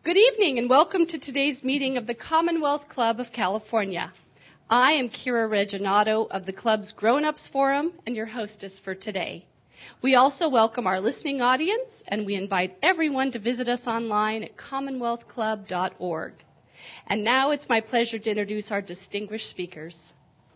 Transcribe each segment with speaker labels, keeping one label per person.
Speaker 1: Good evening and welcome to today's meeting of the Commonwealth Club of California. I am Kira Reginato of the club's Grown-Ups Forum and your hostess for today. We also welcome our listening audience and we invite everyone to visit us online at commonwealthclub.org. And now it's my pleasure to introduce our distinguished speakers.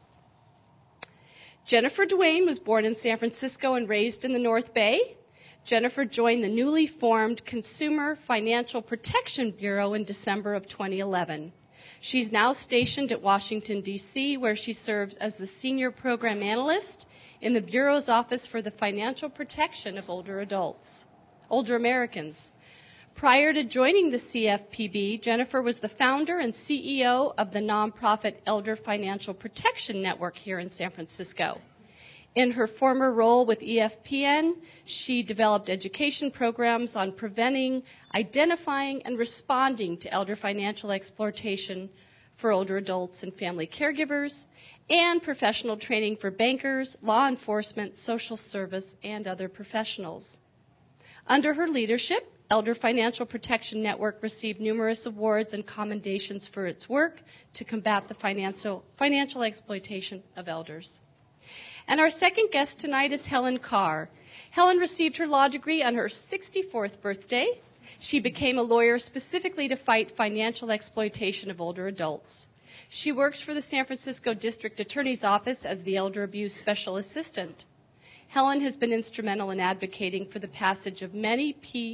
Speaker 1: Jennifer Duane was born in San Francisco and raised in the North Bay. Jennifer joined the newly formed Consumer Financial Protection Bureau in December of 2011. She's now stationed at Washington, D.C., where she serves as the Senior Program Analyst in the Bureau's Office for the Financial Protection of Older Americans. Prior to joining the CFPB, Jennifer was the founder and CEO of the nonprofit Elder Financial Protection Network here in San Francisco. In her former role with EFPN, she developed education programs on preventing, identifying, and responding to elder financial exploitation for older adults and family caregivers, and professional training for bankers, law enforcement, social service, and other professionals. Under her leadership, Elder Financial Protection Network received numerous awards and commendations for its work to combat the financial exploitation of elders. And our second guest tonight is Helen Carr. Helen received her law degree on her 64th birthday. She became a lawyer specifically to fight financial exploitation of older adults. She works for the San Francisco District Attorney's Office as the Elder Abuse Special Assistant. Helen has been instrumental in advocating for the passage of many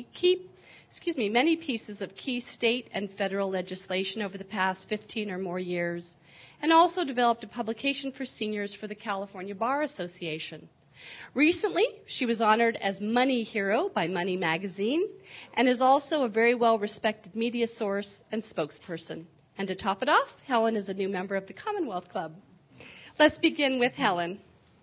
Speaker 1: pieces of key state and federal legislation over the past 15 or more years, and also developed a publication for seniors for the California Bar Association. Recently, she was honored as Money Hero by Money Magazine and is also a very well-respected media source and spokesperson. And to top it off, Helen is a new member of the Commonwealth Club. Let's begin with Helen.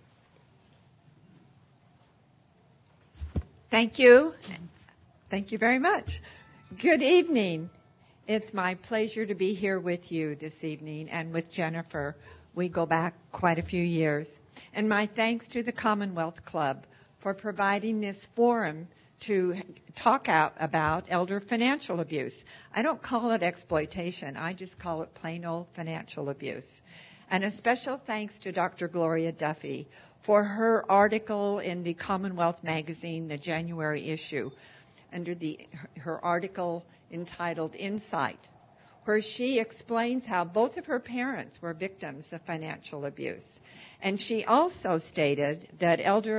Speaker 2: Thank you. Thank you very much. Good evening. It's my pleasure to be here with you this evening and with Jennifer. We go back quite a few years. And my thanks to the Commonwealth Club for providing this forum to talk out about elder financial abuse. I don't call it exploitation. I just call it plain old financial abuse. And a special thanks to Dr. Gloria Duffy for her article in the Commonwealth magazine, the January issue, under her article entitled Insight, where she explains how both of her parents were victims of financial abuse. And she also stated that elder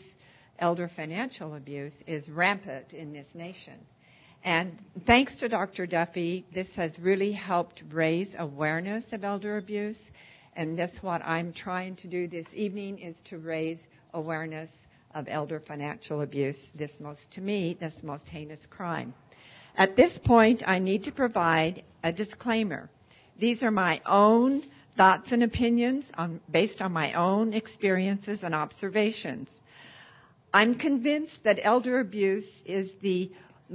Speaker 2: financial abuse is rampant in this nation. And thanks to Dr. Duffy, this has really helped raise awareness of elder abuse. And that's what I'm trying to do this evening, is to raise awareness of elder financial abuse, this most heinous crime. At this point, I need to provide a disclaimer. These are my own thoughts and opinions based on my own experiences and observations. I'm convinced that elder abuse is the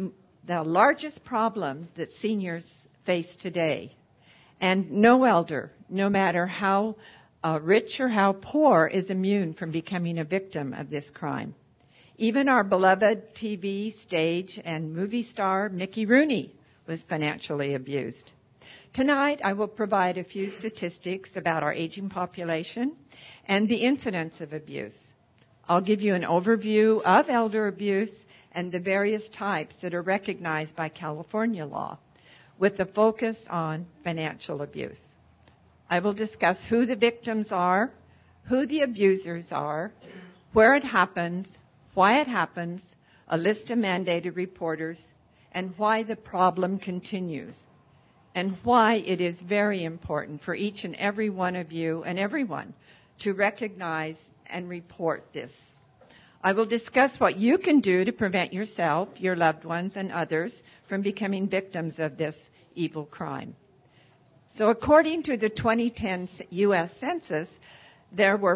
Speaker 2: largest problem that seniors face today. And no elder, no matter how rich or how poor, is immune from becoming a victim of this crime. Even our beloved TV, stage, and movie star Mickey Rooney was financially abused. Tonight, I will provide a few statistics about our aging population and the incidence of abuse. I'll give you an overview of elder abuse and the various types that are recognized by California law, with a focus on financial abuse. I will discuss who the victims are, who the abusers are, where it happens, why it happens, a list of mandated reporters, and why the problem continues, and why it is very important for each and every one of you and everyone to recognize and report this. I will discuss what you can do to prevent yourself, your loved ones, and others from becoming victims of this evil crime. So according to the 2010 U.S. Census, there were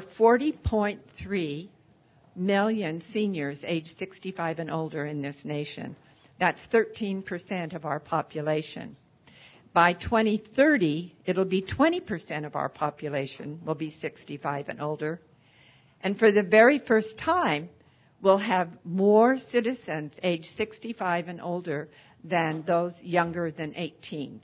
Speaker 2: 40.3 million seniors aged 65 and older in this nation. That's 13% of our population. By 2030, it'll be 20% of our population will be 65 and older. And for the very first time, will have more citizens age 65 and older than those younger than 18.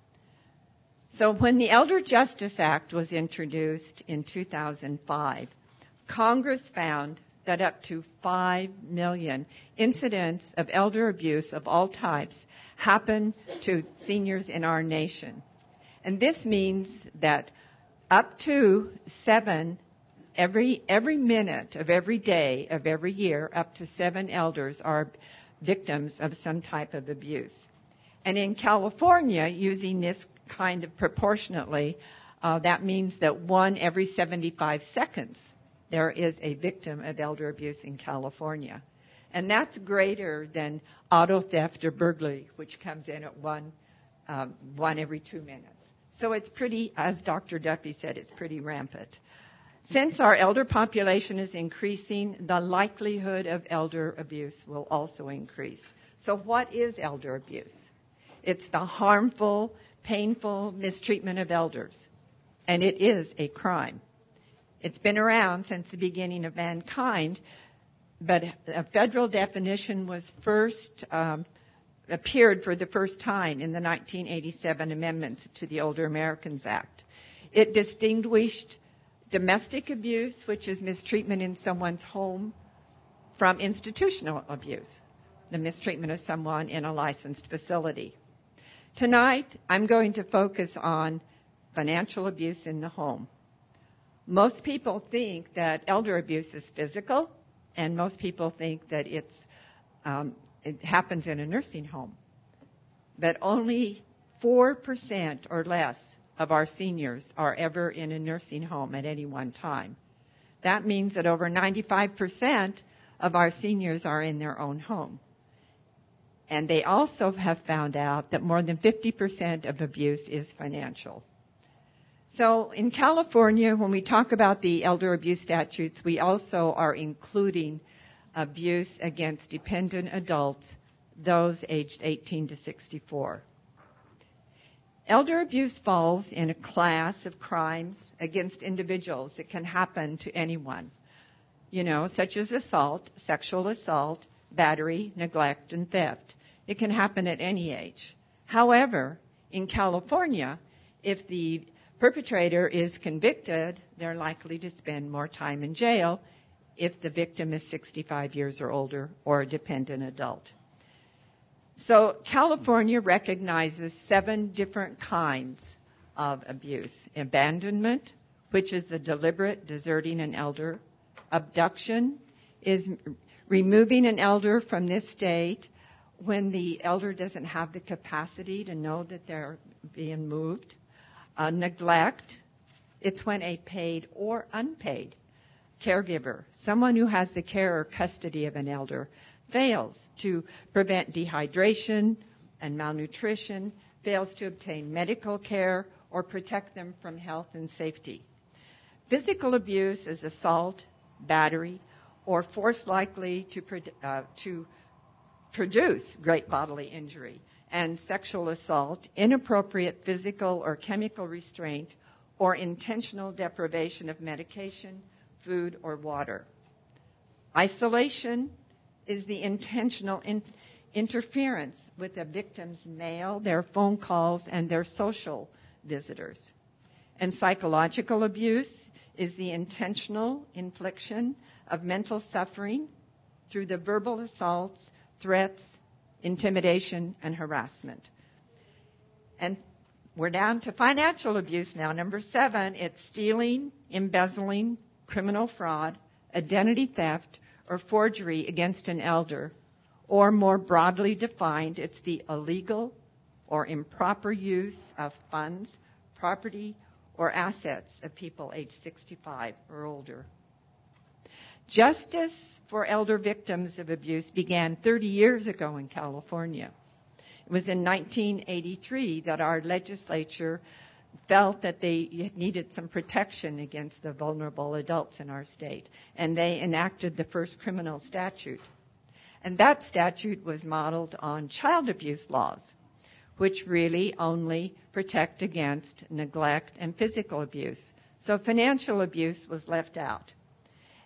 Speaker 2: So when the Elder Justice Act was introduced in 2005, Congress found that up to 5 million incidents of elder abuse of all types happen to seniors in our nation. And this means that up to 7 every minute of every day of every year, up to 7 elders are victims of some type of abuse. And in California, using this kind of proportionately, that means that 1 every 75 seconds there is a victim of elder abuse in California. And that's greater than auto theft or burglary, which comes in at 1 every 2 minutes. So it's pretty, as Dr. Duffy said, it's pretty rampant. Since our elder population is increasing, the likelihood of elder abuse will also increase. So what is elder abuse? It's the harmful, painful mistreatment of elders, and it is a crime. It's been around since the beginning of mankind, but a federal definition was appeared for the first time in the 1987 amendments to the Older Americans Act. It distinguished domestic abuse, which is mistreatment in someone's home, from institutional abuse, the mistreatment of someone in a licensed facility. Tonight, I'm going to focus on financial abuse in the home. Most people think that elder abuse is physical, and most people think that it happens in a nursing home. But only 4% or less of our seniors are ever in a nursing home at any one time. That means that over 95% of our seniors are in their own home. And they also have found out that more than 50% of abuse is financial. So in California, when we talk about the elder abuse statutes, we also are including abuse against dependent adults, those aged 18 to 64. Elder abuse falls in a class of crimes against individuals. It can happen to anyone, such as assault, sexual assault, battery, neglect, and theft. It can happen at any age. However, in California, if the perpetrator is convicted, they're likely to spend more time in jail if the victim is 65 years or older or a dependent adult. So California recognizes 7 different kinds of abuse. Abandonment, which is the deliberate deserting an elder. Abduction is removing an elder from this state when the elder doesn't have the capacity to know that they're being moved. Neglect, it's when a paid or unpaid caregiver, someone who has the care or custody of an elder, fails to prevent dehydration and malnutrition, fails to obtain medical care or protect them from health and safety. Physical abuse is assault, battery, or force likely to produce great bodily injury. And sexual assault, inappropriate physical or chemical restraint, or intentional deprivation of medication, food, or water. Isolation is the intentional interference with a victim's mail, their phone calls, and their social visitors. And psychological abuse is the intentional infliction of mental suffering through the verbal assaults, threats, intimidation, and harassment. And we're down to financial abuse now. Number 7, it's stealing, embezzling, criminal fraud, identity theft, or forgery against an elder. Or more broadly defined, it's the illegal or improper use of funds, property, or assets of people aged 65 or older. Justice for elder victims of abuse began 30 years ago in California. It was in 1983 that our legislature felt that they needed some protection against the vulnerable adults in our state, and they enacted the first criminal statute. And that statute was modeled on child abuse laws, which really only protect against neglect and physical abuse. So financial abuse was left out.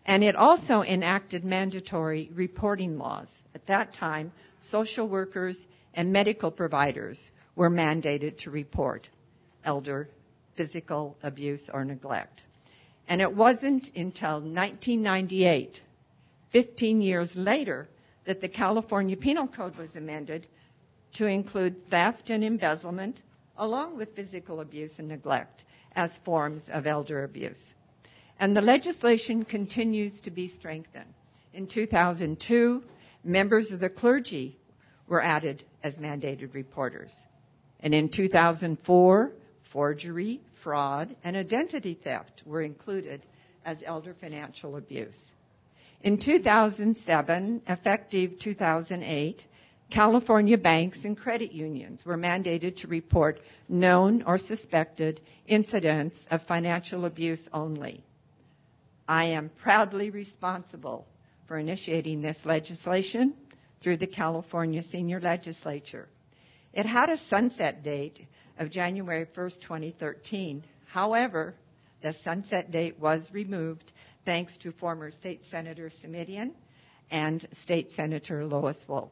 Speaker 2: And it also enacted mandatory reporting laws. At that time, social workers and medical providers were mandated to report elder physical abuse or neglect. And it wasn't until 1998, 15 years later, that the California Penal Code was amended to include theft and embezzlement, along with physical abuse and neglect, as forms of elder abuse. And the legislation continues to be strengthened. In 2002, members of the clergy were added as mandated reporters. And in 2004, forgery, fraud, and identity theft were included as elder financial abuse. In 2007, effective 2008, California banks and credit unions were mandated to report known or suspected incidents of financial abuse only. I am proudly responsible for initiating this legislation through the California Senior Legislature. It had a sunset date of January 1st, 2013. However, the sunset date was removed thanks to former State Senator Simitian and State Senator Lois Wolk.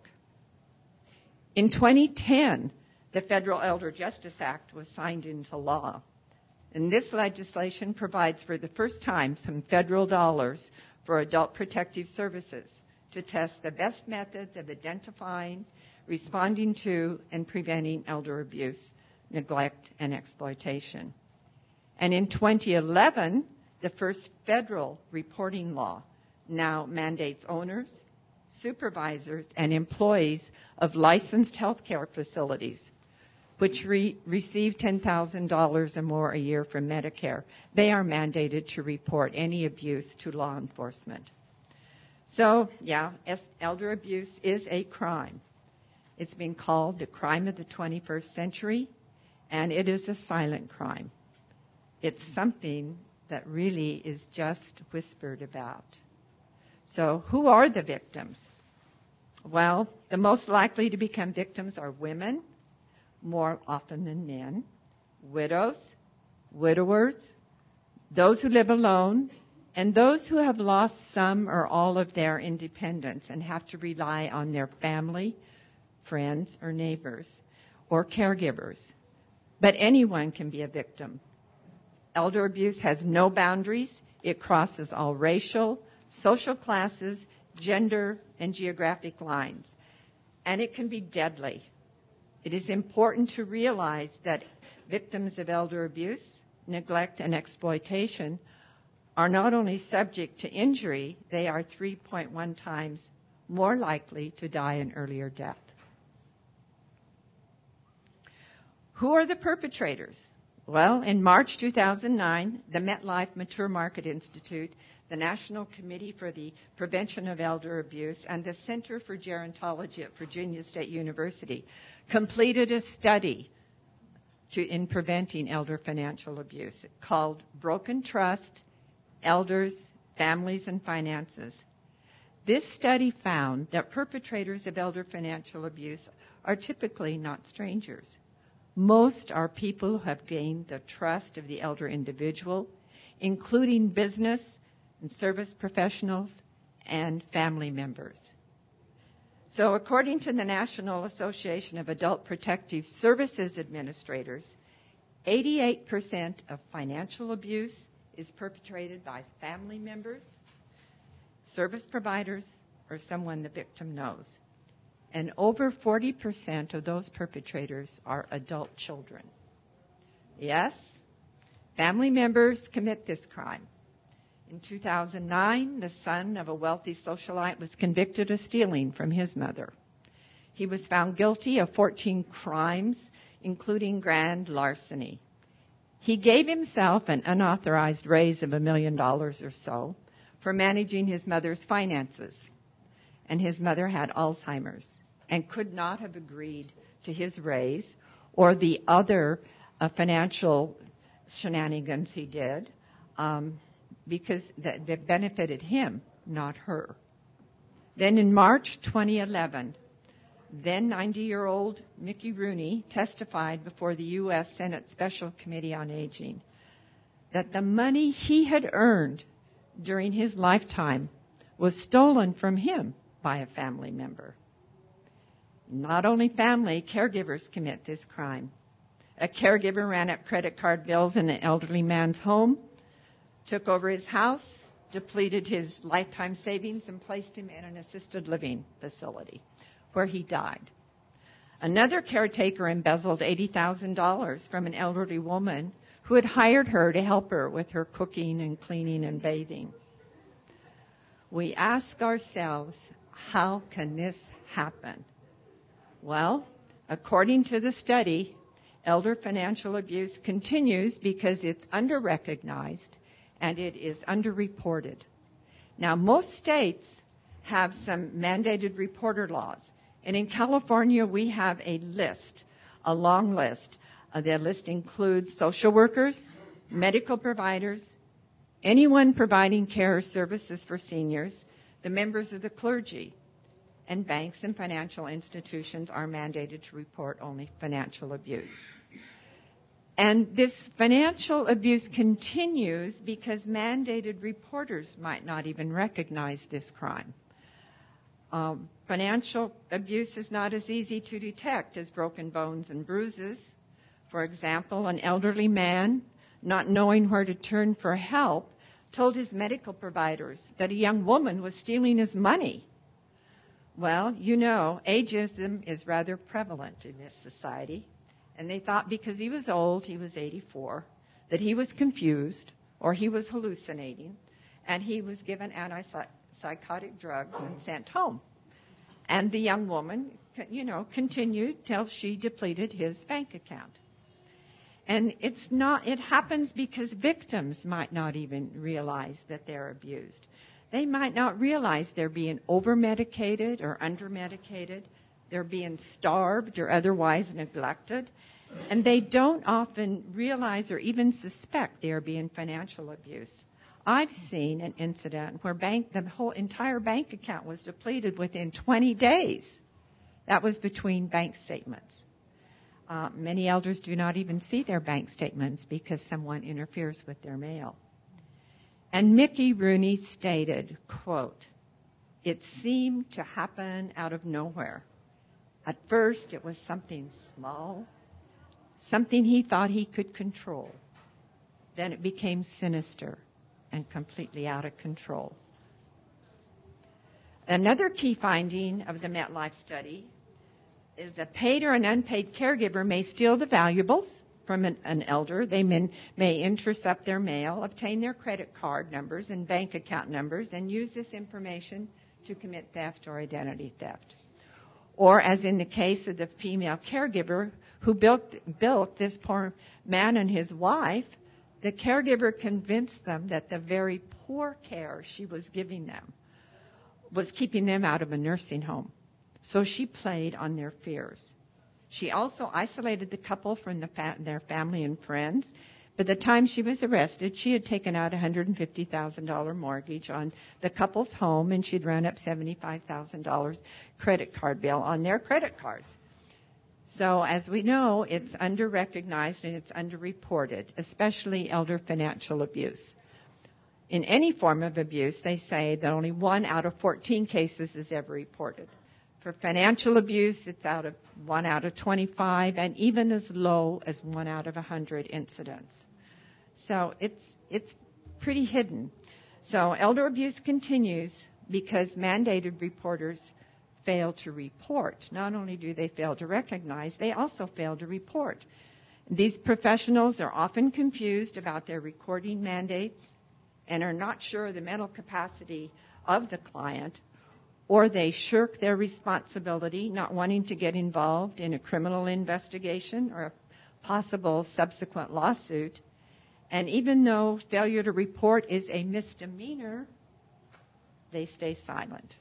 Speaker 2: In 2010, the Federal Elder Justice Act was signed into law. And this legislation provides for the first time some federal dollars for adult protective services to test the best methods of identifying, responding to, and preventing elder abuse, neglect, and exploitation. And in 2011, the first federal reporting law now mandates owners, supervisors, and employees of licensed healthcare facilities, which receive $10,000 or more a year from Medicare. They are mandated to report any abuse to law enforcement. So, elder abuse is a crime. It's been called the crime of the 21st century, and it is a silent crime. It's something that really is just whispered about. So, who are the victims? Well, the most likely to become victims are women, more often than men, widows, widowers, those who live alone, and those who have lost some or all of their independence and have to rely on their family, friends, or neighbors, or caregivers. But anyone can be a victim. Elder abuse has no boundaries. It crosses all racial, social classes, gender, and geographic lines. And it can be deadly. It is important to realize that victims of elder abuse, neglect, and exploitation are not only subject to injury, they are 3.1 times more likely to die an earlier death. Who are the perpetrators? Well, in March 2009, the MetLife Mature Market Institute, the National Committee for the Prevention of Elder Abuse, and the Center for Gerontology at Virginia State University completed a study in preventing elder financial abuse called Broken Trust, Elders, Families, and Finances. This study found that perpetrators of elder financial abuse are typically not strangers. Most are people who have gained the trust of the elder individual, including business and service professionals and family members. So according to the National Association of Adult Protective Services Administrators, 88% of financial abuse is perpetrated by family members, service providers, or someone the victim knows. And over 40% of those perpetrators are adult children. Yes, family members commit this crime. In 2009, the son of a wealthy socialite was convicted of stealing from his mother. He was found guilty of 14 crimes, including grand larceny. He gave himself an unauthorized raise of $1 million or so for managing his mother's finances. And his mother had Alzheimer's and could not have agreed to his raise or the other financial shenanigans he did because that benefited him, not her. Then in March 2011, then 90-year-old Mickey Rooney testified before the U.S. Senate Special Committee on Aging that the money he had earned during his lifetime was stolen from him by a family member. Not only family, caregivers commit this crime. A caregiver ran up credit card bills in an elderly man's home, took over his house, depleted his lifetime savings, and placed him in an assisted living facility where he died. Another caretaker embezzled $80,000 from an elderly woman who had hired her to help her with her cooking and cleaning and bathing. We ask ourselves, how can this happen? Well, according to the study, elder financial abuse continues because it's underrecognized and it is underreported. Now, most states have some mandated reporter laws. And in California, we have a list, a long list. The list includes social workers, medical providers, anyone providing care or services for seniors, the members of the clergy, and banks and financial institutions are mandated to report only financial abuse. And this financial abuse continues because mandated reporters might not even recognize this crime. Financial abuse is not as easy to detect as broken bones and bruises. For example, an elderly man, not knowing where to turn for help, told his medical providers that a young woman was stealing his money. Well, you know, ageism is rather prevalent in this society, and they thought because he was old, he was 84, that he was confused or he was hallucinating, and he was given antipsychotic drugs and sent home. And the young woman, continued till she depleted his bank account. And it happens because victims might not even realize that they're abused. They might not realize they're being over-medicated or under-medicated. They're being starved or otherwise neglected. And they don't often realize or even suspect they are being financial abuse. I've seen an incident where the whole entire bank account was depleted within 20 days. That was between bank statements. Many elders do not even see their bank statements because someone interferes with their mail. And Mickey Rooney stated, quote, "It seemed to happen out of nowhere. At first it was something small, something he thought he could control. Then it became sinister and completely out of control." Another key finding of the MetLife study is a paid or an unpaid caregiver may steal the valuables from an elder. They may intercept their mail, obtain their credit card numbers and bank account numbers, and use this information to commit theft or identity theft. Or, as in the case of the female caregiver who bilked this poor man and his wife, the caregiver convinced them that the very poor care she was giving them was keeping them out of a nursing home. So she played on their fears. She also isolated the couple from their family and friends. By the time she was arrested, she had taken out a $150,000 mortgage on the couple's home, and she'd run up $75,000 credit card bill on their credit cards. So, as we know, it's under-recognized and it's under-reported, especially elder financial abuse. In any form of abuse, they say that only 1 out of 14 cases is ever reported. For financial abuse, it's 1 out of 25, and even as low as 1 out of 100 incidents. So it's pretty hidden. So elder abuse continues because mandated reporters fail to report. Not only do they fail to recognize, they also fail to report. These professionals are often confused about their recording mandates and are not sure of the mental capacity of the client, or they shirk their responsibility, not wanting to get involved in a criminal investigation or a possible subsequent lawsuit. And even though failure to report is a misdemeanor, they stay silent.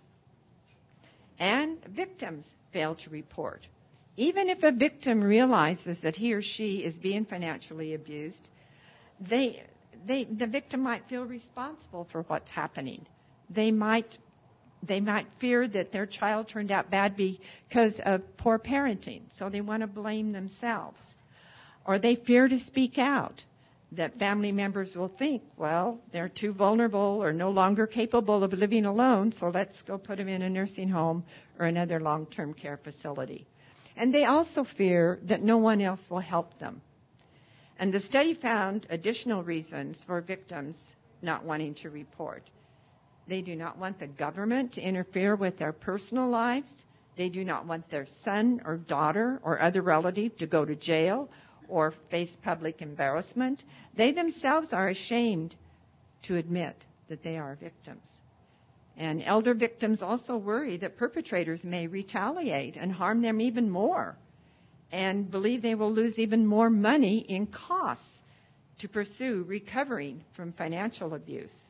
Speaker 2: And victims fail to report. Even if a victim realizes that he or she is being financially abused, the victim might feel responsible for what's happening. They might fear that their child turned out bad because of poor parenting, so they want to blame themselves. Or they fear to speak out. that family members will think, well, they're too vulnerable or no longer capable of living alone, so let's go put them in a nursing home or another long-term care facility. And they also fear that no one else will help them. And the study found additional reasons for victims not wanting to report. They do not want the government to interfere with their personal lives. They do not want their son or daughter or other relative to go to jail or face public embarrassment. They themselves are ashamed to admit that they are victims. And elder victims also worry that perpetrators may retaliate and harm them even more, and believe they will lose even more money in costs to pursue recovering from financial abuse.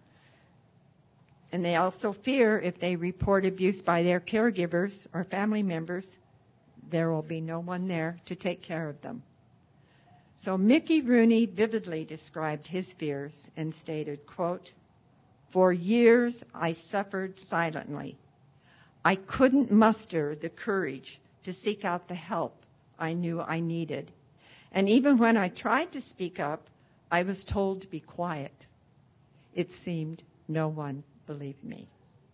Speaker 2: And they also fear if they report abuse by their caregivers or family members, there will be no one there to take care of them. So Mickey Rooney vividly described his fears and stated, quote, "For years I suffered silently. I couldn't muster the courage to seek out the help I knew I needed. And even when I tried to speak up, I was told to be quiet. It seemed no one believed me."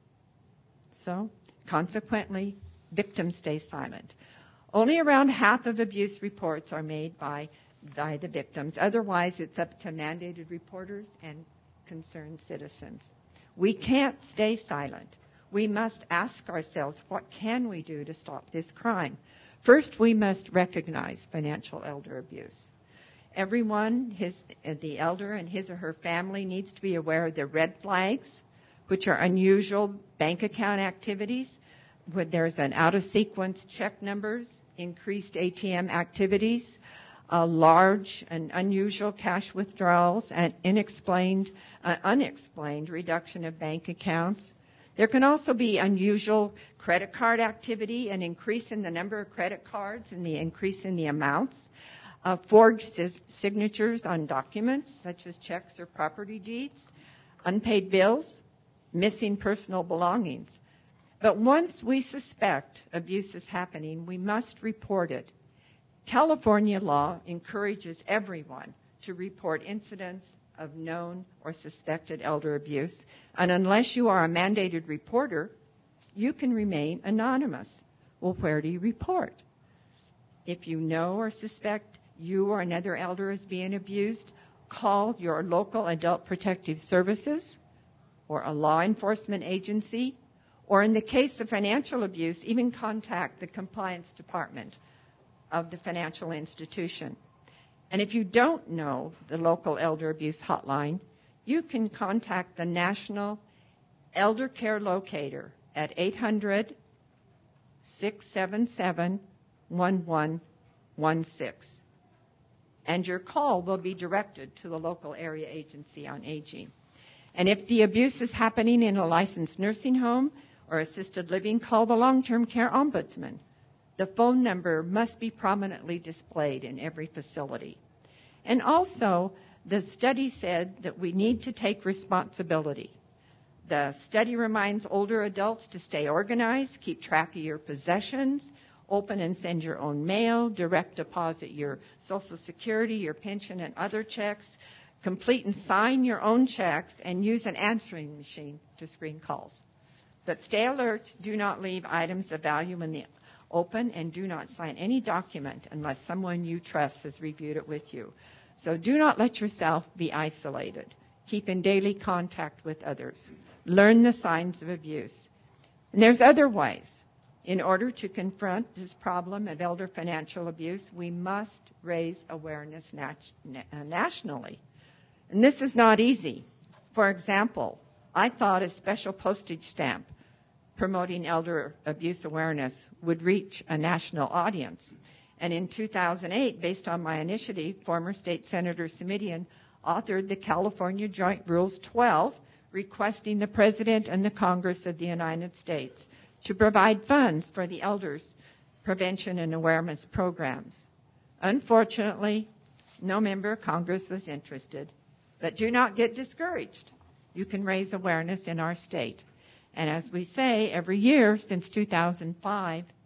Speaker 2: So, consequently, victims stay silent. Only around half of abuse reports are made by the victims. Otherwise, it's up to mandated reporters and concerned citizens. We can't stay silent. We must ask ourselves, what can we do to stop this crime? First, we must recognize financial elder abuse. Everyone, the elder and his or her family, needs to be aware of the red flags, which are unusual bank account activities, when there's an out-of-sequence check numbers, increased ATM activities, large and unusual cash withdrawals, and unexplained reduction of bank accounts. There can also be unusual credit card activity, an increase in the number of credit cards and the increase in the amounts, forged signatures on documents such as checks or property deeds, unpaid bills, missing personal belongings. But once we suspect abuse is happening, we must report it. California law encourages everyone to report incidents of known or suspected elder abuse, and unless you are a mandated reporter, you can remain anonymous. Well, where do you report? If you know or suspect you or another elder is being abused, call your local adult protective services or a law enforcement agency, or in the case of financial abuse, even contact the compliance department of the financial institution. And if you don't know the local elder abuse hotline, you can contact the National Elder Care Locator at 800-677-1116. And your call will be directed to the local area agency on aging. And if the abuse is happening in a licensed nursing home or assisted living, call the long-term care ombudsman. The phone number must be prominently displayed in every facility. And also, the study said that we need to take responsibility. The study reminds older adults to stay organized, keep track of your possessions, open and send your own mail, direct deposit your Social Security, your pension, and other checks, complete and sign your own checks, and use an answering machine to screen calls. But stay alert. Do not leave items of value in the open, and do not sign any document unless someone you trust has reviewed it with you. So do not let yourself be isolated. Keep in daily contact with others. Learn the signs of abuse. And there's other ways. In order to confront this problem of elder financial abuse, we must raise awareness nationally. And this is not easy. For example, I thought a special postage stamp promoting elder abuse awareness would reach a national audience. And in 2008, based on my initiative, former State Senator Simitian authored the California Joint Rules 12, requesting the President and the Congress of the United States to provide funds for the elders' prevention and awareness programs. Unfortunately, no member of Congress was interested. But do not get discouraged. You can raise awareness in our state. And as we say, every year since 2005,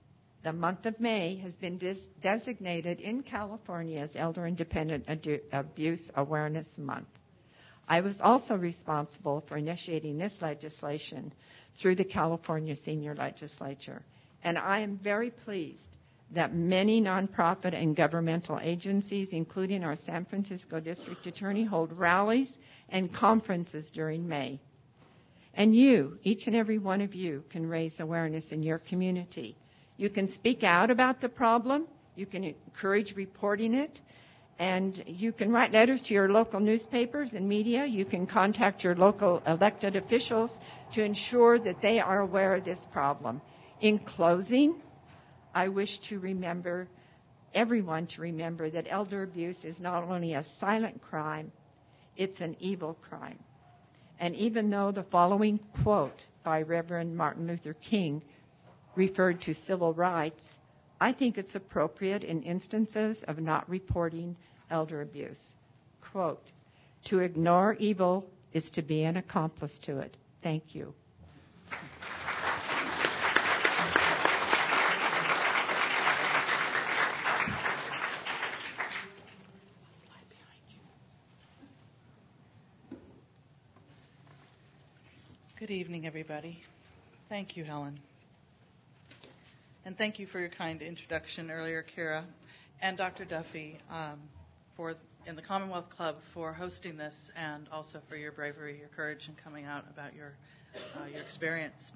Speaker 2: The month of May has been designated in California as Elder Independent Abuse Awareness Month. I was also responsible for initiating this legislation through the California Senior Legislature, and I am very pleased that many nonprofit and governmental agencies, including our San Francisco District Attorney, hold rallies and conferences during May. And you, each and every one of you, can raise awareness in your community. You can speak out about the problem, you can encourage reporting it, and you can write letters to your local newspapers and media. You can contact your local elected officials to ensure that they are aware of this problem. In closing, I wish to everyone to remember that elder abuse is not only a silent crime, it's an evil crime. And even though the following quote by Reverend Martin Luther King referred to civil rights, I think it's appropriate in instances of not reporting elder abuse. Quote, "To ignore evil is to be an accomplice to it." Thank you.
Speaker 3: Good evening, everybody. Thank you, Helen. And thank you for your kind introduction earlier, Kira, and Dr. Duffy in the Commonwealth Club for hosting this, and also for your bravery, your courage in coming out about your experience.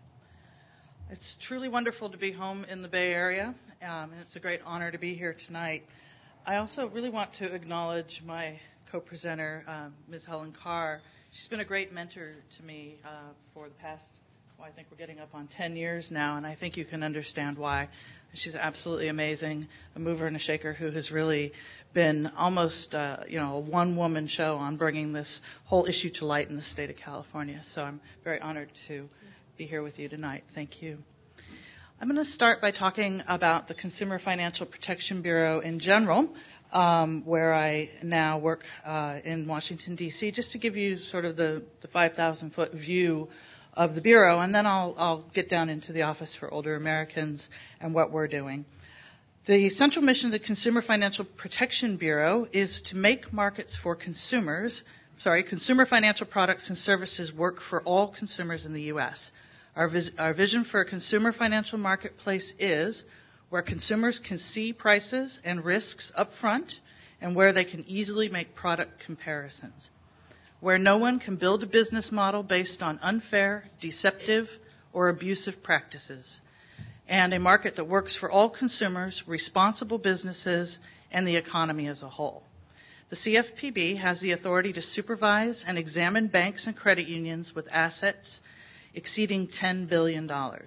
Speaker 3: It's truly wonderful to be home in the Bay Area, and it's a great honor to be here tonight. I also really want to acknowledge my co-presenter, Ms. Helen Carr. She's been a great mentor to me for the past, I think we're getting up on 10 years now, and I think you can understand why. She's absolutely amazing, a mover and a shaker who has really been almost, a one-woman show on bringing this whole issue to light in the state of California. So I'm very honored to be here with you tonight. Thank you. I'm going to start by talking about the Consumer Financial Protection Bureau in general, where I now work in Washington, D.C., just to give you sort of the 5,000-foot view of the Bureau, and then I'll get down into the Office for Older Americans and what we're doing. The central mission of the Consumer Financial Protection Bureau is to make markets for consumer financial products and services work for all consumers in the U.S. Our vision for a consumer financial marketplace is where consumers can see prices and risks up front and where they can easily make product comparisons, where no one can build a business model based on unfair, deceptive, or abusive practices, and a market that works for all consumers, responsible businesses, and the economy as a whole. The CFPB has the authority to supervise and examine banks and credit unions with assets exceeding $10 billion.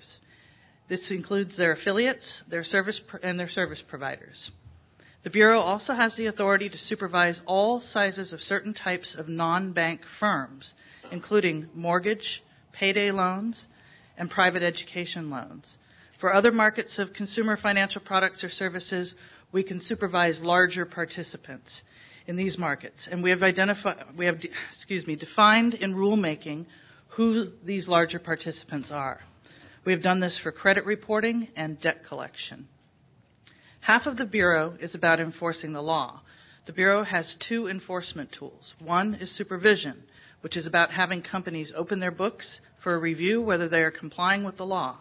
Speaker 3: This includes their affiliates, their service providers. The Bureau also has the authority to supervise all sizes of certain types of non-bank firms, including mortgage, payday loans, and private education loans. For other markets of consumer financial products or services, we can supervise larger participants in these markets. And we have defined in rulemaking who these larger participants are. We have done this for credit reporting and debt collection. Half of the Bureau is about enforcing the law. The Bureau has two enforcement tools. One is supervision, which is about having companies open their books for a review whether they are complying with the law,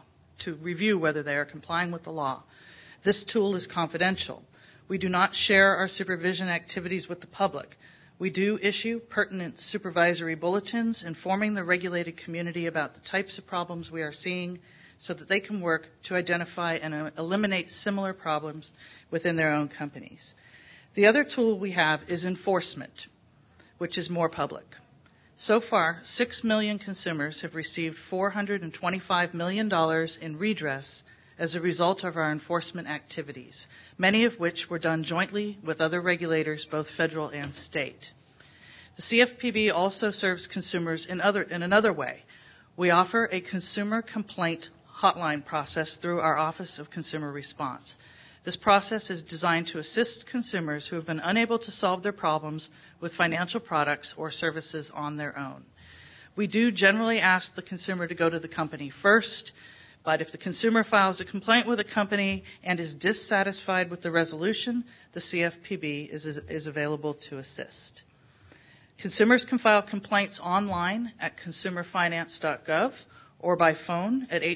Speaker 3: This tool is confidential. We do not share our supervision activities with the public. We do issue pertinent supervisory bulletins informing the regulated community about the types of problems we are seeing, so that they can work to identify and eliminate similar problems within their own companies. The other tool we have is enforcement, which is more public. So far, 6 million consumers have received $425 million in redress as a result of our enforcement activities, many of which were done jointly with other regulators, both federal and state. The CFPB also serves consumers in another way. We offer a consumer complaint hotline process through our Office of Consumer Response. This process is designed to assist consumers who have been unable to solve their problems with financial products or services on their own. We do generally ask the consumer to go to the company first, But if the consumer files a complaint with a company and is dissatisfied with the resolution, the CFPB is available to assist. Consumers can file complaints online at consumerfinance.gov or by phone at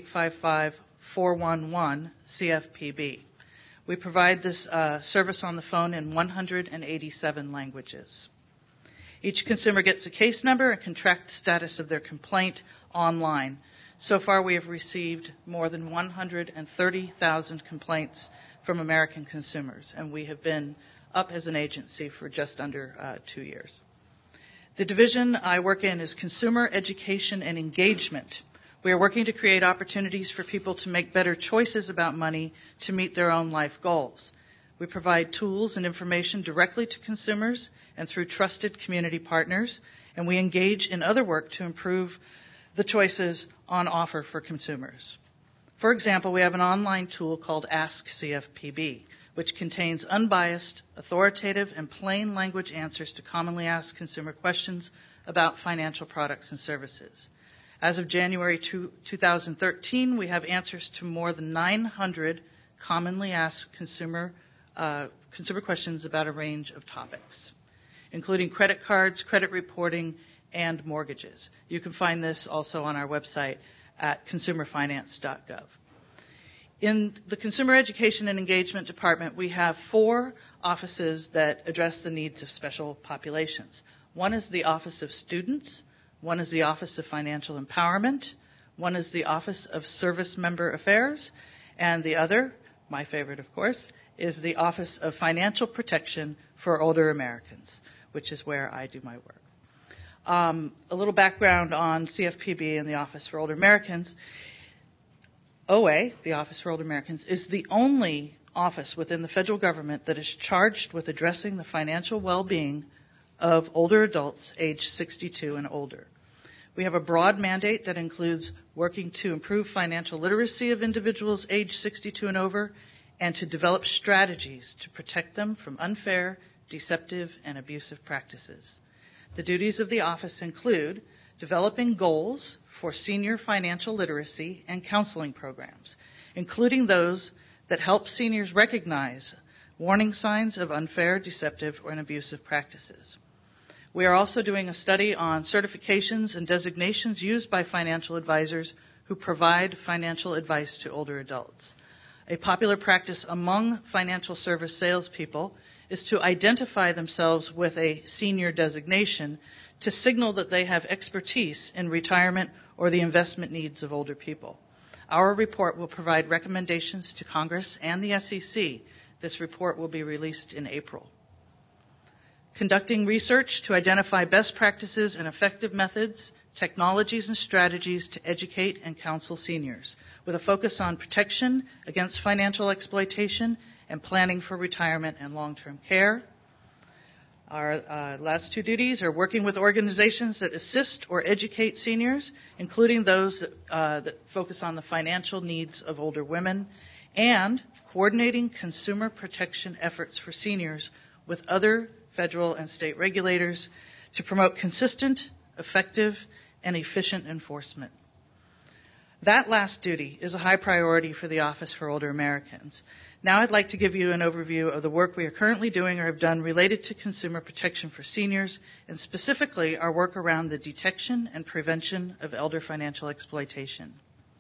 Speaker 3: 855-411-CFPB. We provide this service on the phone in 187 languages. Each consumer gets a case number and can track the status of their complaint online. So far, we have received more than 130,000 complaints from American consumers, and we have been up as an agency for just under 2 years. The division I work in is Consumer Education and Engagement. We are working to create opportunities for people to make better choices about money to meet their own life goals. We provide tools and information directly to consumers and through trusted community partners, and we engage in other work to improve the choices on offer for consumers. For example, we have an online tool called Ask CFPB, which contains unbiased, authoritative, and plain language answers to commonly asked consumer questions about financial products and services. As of January 2013, we have answers to more than 900 commonly asked consumer questions about a range of topics, including credit cards, credit reporting, and mortgages. You can find this also on our website at consumerfinance.gov. In the Consumer Education and Engagement Department, we have 4 offices that address the needs of special populations. One is the Office of Students, one is the Office of Financial Empowerment, one is the Office of Service Member Affairs, and the other, my favorite of course, is the Office of Financial Protection for Older Americans, which is where I do my work. A little background on CFPB and the Office for Older Americans. OA, the Office for Older Americans, is the only office within the federal government that is charged with addressing the financial well-being of older adults aged 62 and older. We have a broad mandate that includes working to improve financial literacy of individuals aged 62 and over and to develop strategies to protect them from unfair, deceptive, and abusive practices. The duties of the office include developing goals for senior financial literacy and counseling programs, including those that help seniors recognize warning signs of unfair, deceptive, or abusive practices. We are also doing a study on certifications and designations used by financial advisors who provide financial advice to older adults. A popular practice among financial service salespeople is to identify themselves with a senior designation to signal that they have expertise in retirement or the investment needs of older people. Our report will provide recommendations to Congress and the SEC. This report will be released in April. Conducting research to identify best practices and effective methods, technologies, and strategies to educate and counsel seniors, with a focus on protection against financial exploitation and planning for retirement and long-term care. Our last 2 duties are working with organizations that assist or educate seniors, including those that focus on the financial needs of older women, and coordinating consumer protection efforts for seniors with other federal and state regulators to promote consistent, effective, and efficient enforcement. That last duty is a high priority for the Office for Older Americans. Now I'd like to give you an overview of the work we are currently doing or have done related to consumer protection for seniors, and specifically our work around the detection and prevention of elder financial exploitation.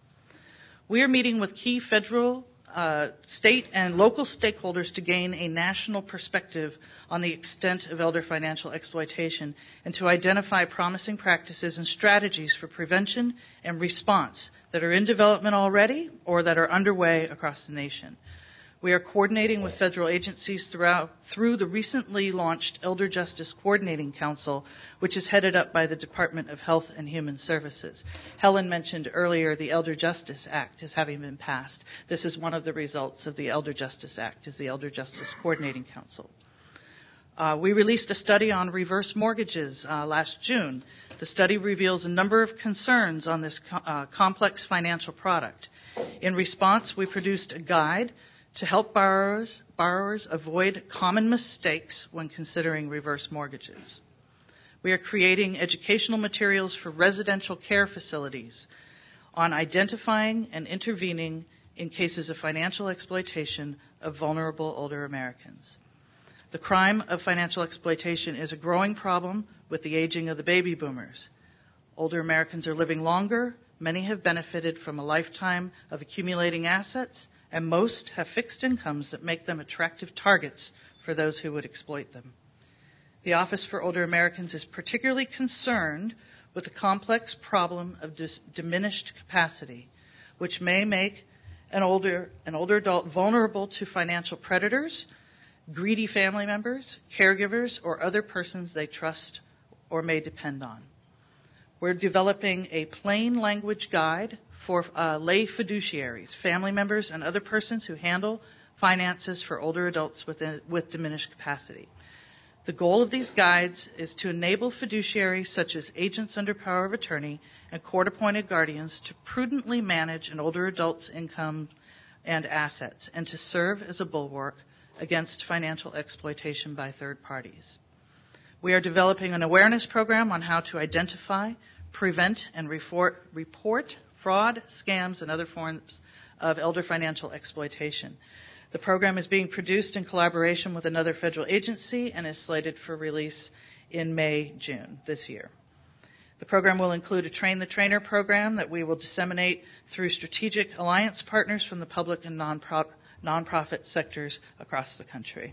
Speaker 3: We are meeting with key federal, state, and local stakeholders to gain a national perspective on the extent of elder financial exploitation and to identify promising practices and strategies for prevention and response that are in development already or that are underway across the nation. We are coordinating with federal agencies through the recently launched Elder Justice Coordinating Council, which is headed up by the Department of Health and Human Services. Helen mentioned earlier the Elder Justice Act as having been passed. This is one of the results of the Elder Justice Act, is the Elder Justice Coordinating Council. We released a study on reverse mortgages last June. The study reveals a number of concerns on this complex financial product. In response, we produced a guide to help borrowers avoid common mistakes when considering reverse mortgages. We are creating educational materials for residential care facilities on identifying and intervening in cases of financial exploitation of vulnerable older Americans. The crime of financial exploitation is a growing problem with the aging of the baby boomers. Older Americans are living longer, many have benefited from a lifetime of accumulating assets, and most have fixed incomes that make them attractive targets for those who would exploit them. The Office for Older Americans is particularly concerned with the complex problem of diminished capacity, which may make an older adult vulnerable to financial predators, greedy family members, caregivers, or other persons they trust or may depend on. We're developing a plain language guide for lay fiduciaries, family members, and other persons who handle finances for older adults with diminished capacity. The goal of these guides is to enable fiduciaries such as agents under power of attorney and court-appointed guardians to prudently manage an older adult's income and assets and to serve as a bulwark against financial exploitation by third parties. We are developing an awareness program on how to identify, prevent, and report fraud, scams, and other forms of elder financial exploitation. The program is being produced in collaboration with another federal agency and is slated for release in May-June this year. The program will include a Train the Trainer program that we will disseminate through strategic alliance partners from the public and nonprofit sectors across the country.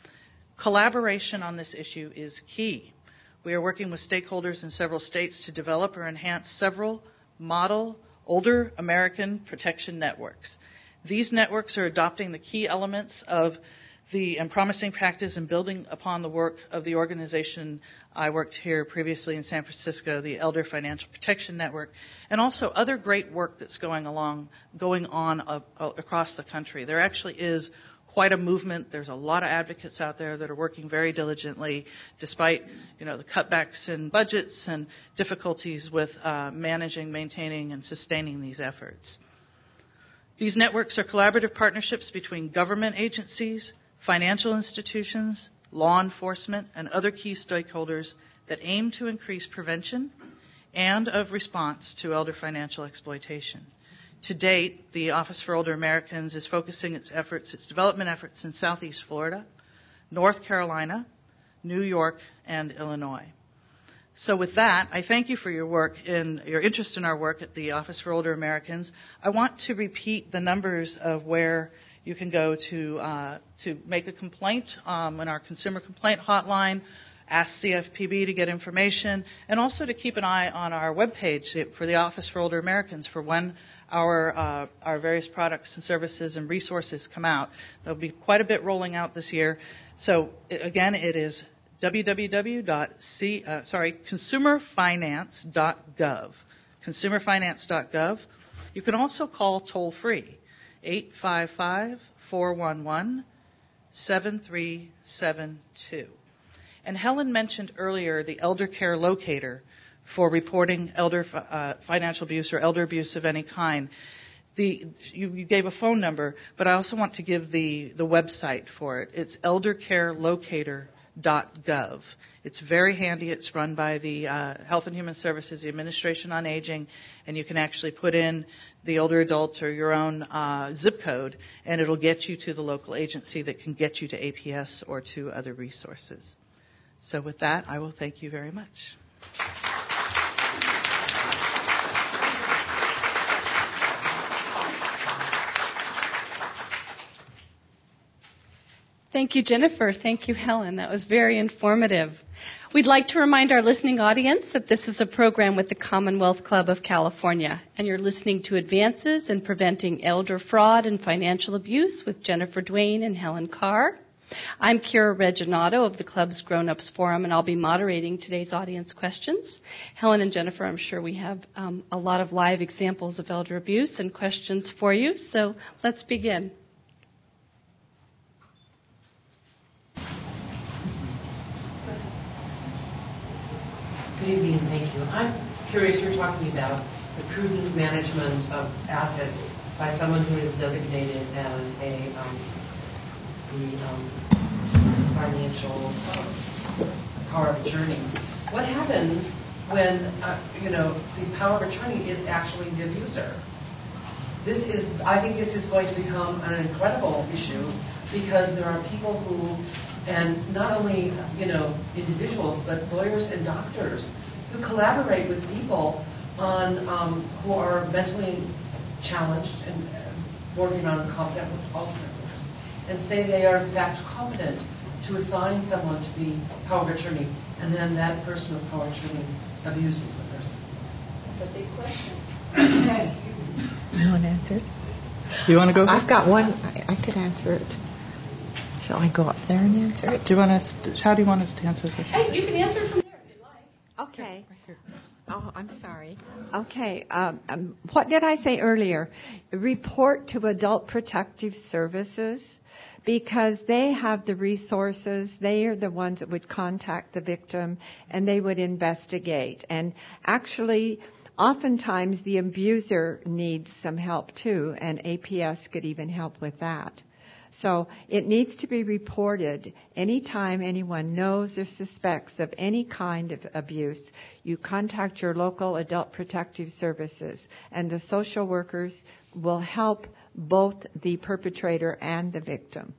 Speaker 3: Collaboration on this issue is key. We are working with stakeholders in several states to develop or enhance several model older American protection networks. These networks are adopting the key elements of and promising practice and building upon the work of the organization I worked here previously in San Francisco, the Elder Financial Protection Network, and also other great work that's going on across the country. There actually is quite a movement. There's a lot of advocates out there that are working very diligently, despite the cutbacks in budgets and difficulties with managing, maintaining, and sustaining these efforts. These networks are collaborative partnerships between government agencies, financial institutions, law enforcement, and other key stakeholders that aim to increase prevention and of response to elder financial exploitation. To date, the Office for Older Americans is focusing its development efforts in Southeast Florida, North Carolina, New York, and Illinois. So with that, I thank you for your work and your interest in our work at the Office for Older Americans. I want to repeat the numbers of where you can go to make a complaint on our consumer complaint hotline, ask CFPB to get information, and also to keep an eye on our webpage for the Office for Older Americans for when our various products and services and resources come out. There'll be quite a bit rolling out this year. So again, it is consumerfinance.gov. Consumerfinance.gov. You can also call toll-free, 855-411-7372. And Helen mentioned earlier the Elder Care Locator for reporting elder financial abuse or elder abuse of any kind. You gave a phone number, but I also want to give the website for it. It's eldercarelocator.gov. It's very handy. It's run by the Health and Human Services, the Administration on Aging, and you can actually put in the older adult or your own zip code, and it'll get you to the local agency that can get you to APS or to other resources. So with that, I will thank you very much.
Speaker 1: Thank you, Jennifer. Thank you, Helen. That was very informative. We'd like to remind our listening audience that this is a program with the Commonwealth Club of California, and you're listening to Advances in Preventing Elder Fraud and Financial Abuse with Jennifer Duane and Helen Carr. I'm Kira Reginato of the Club's Grown Ups Forum, and I'll be moderating today's audience questions. Helen and Jennifer, I'm sure we have a lot of live examples of elder abuse and questions for you, so let's begin.
Speaker 4: Good evening, thank you. I'm curious, you're talking about the prudent management of assets by someone who is designated as the financial power of attorney. What happens when, the power of attorney is actually the abuser. I think this is going to become an incredible issue because there are people who, and not only, individuals, but lawyers and doctors who collaborate with people on, who are mentally challenged and working on competent with Alzheimer's, and say they are in fact competent to assign someone to be power of attorney, and then that person with power of attorney abuses the person.
Speaker 5: That's a big question.
Speaker 2: You want to answer it?
Speaker 6: Do you want to go?
Speaker 2: I've got one. I could answer it. Shall I go up there and answer it?
Speaker 6: How do you want us to answer this?
Speaker 1: Hey, you can answer from there if you like.
Speaker 2: Okay. Oh, I'm sorry. Okay. What did I say earlier? Report to Adult Protective Services because they have the resources. They are the ones that would contact the victim and they would investigate. And actually, oftentimes the abuser needs some help too, and APS could even help with that. So it needs to be reported anytime anyone knows or suspects of any kind of abuse. You contact your local Adult Protective Services, and the social workers will help both the perpetrator and the victim.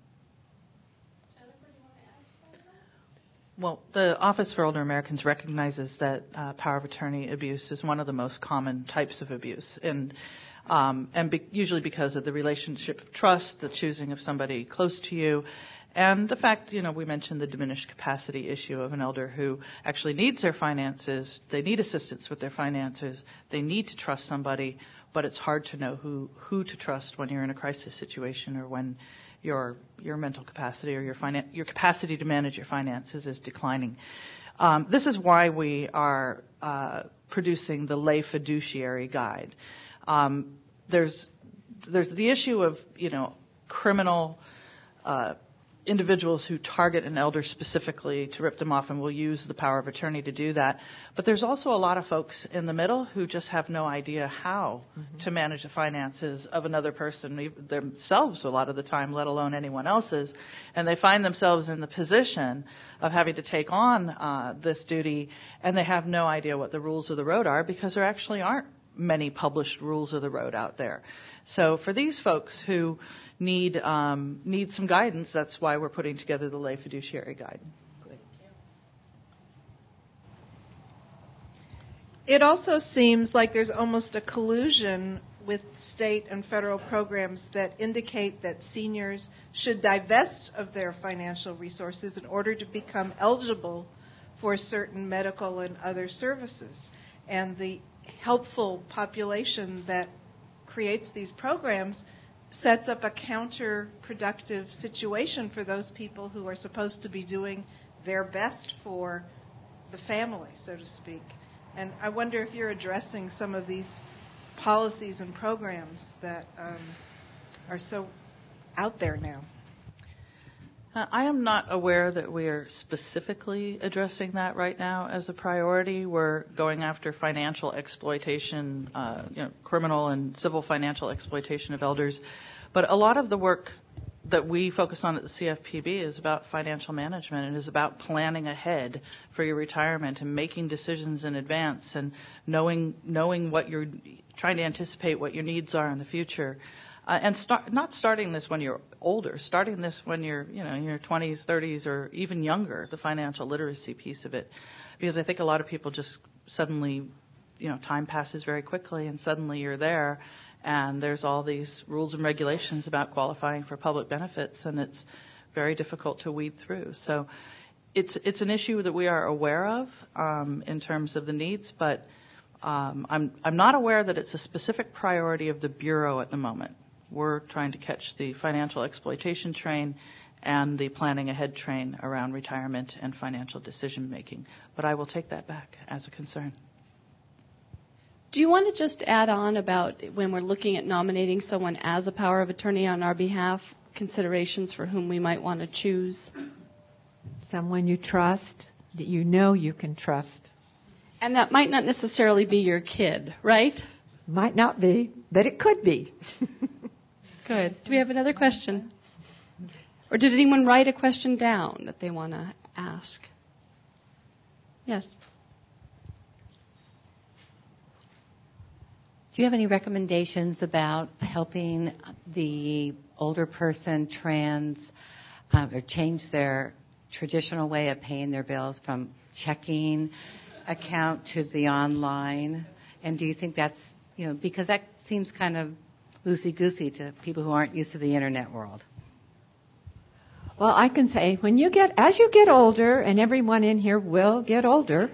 Speaker 3: Well, the Office for Older Americans recognizes that power of attorney abuse is one of the most common types of abuse, and usually because of the relationship of trust, the choosing of somebody close to you, and the fact, we mentioned the diminished capacity issue of an elder who actually needs their finances, they need assistance with their finances, they need to trust somebody, but it's hard to know who to trust when you're in a crisis situation or when your mental capacity or your capacity to manage your finances is declining. This is why we are producing the lay fiduciary guide. There's the issue of criminal individuals who target an elder specifically to rip them off, and will use the power of attorney to do that. But there's also a lot of folks in the middle who just have no idea how to manage the finances of another person, themselves a lot of the time, let alone anyone else's. And they find themselves in the position of having to take on this duty, and they have no idea what the rules of the road are because there actually aren't many published rules of the road out there. So for these folks who need some guidance, that's why we're putting together the lay fiduciary guide.
Speaker 5: It also seems like there's almost a collusion with state and federal programs that indicate that seniors should divest of their financial resources in order to become eligible for certain medical and other services. And the helpful population that creates these programs sets up a counterproductive situation for those people who are supposed to be doing their best for the family, so to speak. And I wonder if you're addressing some of these policies and programs that are so out there now.
Speaker 3: I am not aware that we are specifically addressing that right now as a priority. We're going after financial exploitation, criminal and civil financial exploitation of elders. But a lot of the work that we focus on at the CFPB is about financial management and is about planning ahead for your retirement and making decisions in advance and knowing what you're trying to anticipate what your needs are in the future. And not starting this when you're older, starting this when you're, in your 20s, 30s, or even younger, the financial literacy piece of it. Because I think a lot of people just suddenly, time passes very quickly and suddenly you're there and there's all these rules and regulations about qualifying for public benefits and it's very difficult to weed through. So it's an issue that we are aware of in terms of the needs, but I'm not aware that it's a specific priority of the Bureau at the moment. We're trying to catch the financial exploitation train and the planning ahead train around retirement and financial decision making. But I will take that back as a concern.
Speaker 1: Do you want to just add on about when we're looking at nominating someone as a power of attorney on our behalf, considerations for whom we might want to choose?
Speaker 2: Someone you trust, that you know you can trust.
Speaker 1: And that might not necessarily be your kid, right?
Speaker 2: Might not be, but it could be.
Speaker 1: Good. Do we have another question? Or did anyone write a question down that they want to ask? Yes.
Speaker 7: Do you have any recommendations about helping the older person or change their traditional way of paying their bills from checking account to the online? And do you think that's, because that seems kind of loosey-goosey to people who aren't used to the internet world?
Speaker 2: Well, I can say as you get older, and everyone in here will get older,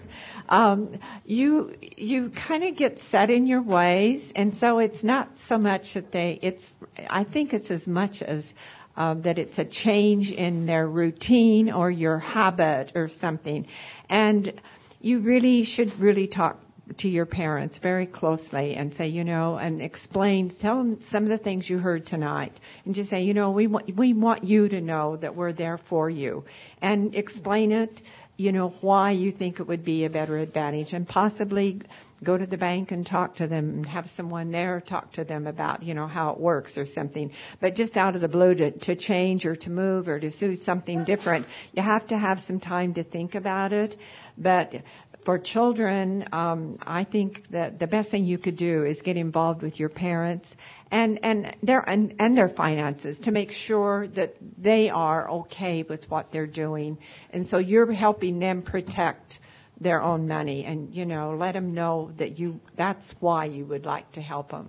Speaker 2: you kind of get set in your ways, and so it's not so much that I think it's as much as that it's a change in their routine or your habit or something. And you really should talk to your parents very closely and say, and tell them some of the things you heard tonight, and just say, we want you to know that we're there for you, and explain it, why you think it would be a better advantage, and possibly go to the bank and talk to them and have someone there talk to them about, how it works or something. But just out of the blue to change or to move or to do something different, you have to have some time to think about it. But for children, I think that the best thing you could do is get involved with your parents and their finances to make sure that they are okay with what they're doing. And so you're helping them protect their own money, and let them know that's why you would like to help them.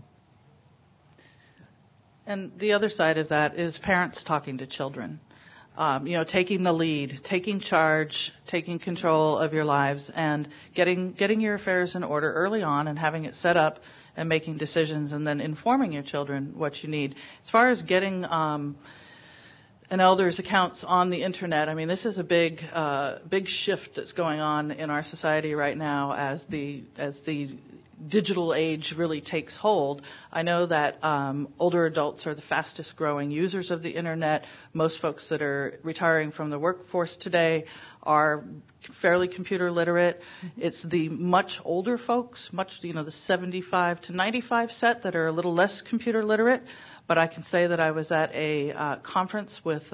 Speaker 3: And the other side of that is parents talking to children. Taking the lead, taking charge, taking control of your lives, and getting your affairs in order early on and having it set up and making decisions, and then informing your children what you need. As far as getting an elder's accounts on the internet, this is a big shift that's going on in our society right now as the digital age really takes hold. I know that older adults are the fastest growing users of the internet. Most folks that are retiring from the workforce today are fairly computer literate. It's the much older folks, the 75 to 95 set that are a little less computer literate. But I can say that I was at a conference with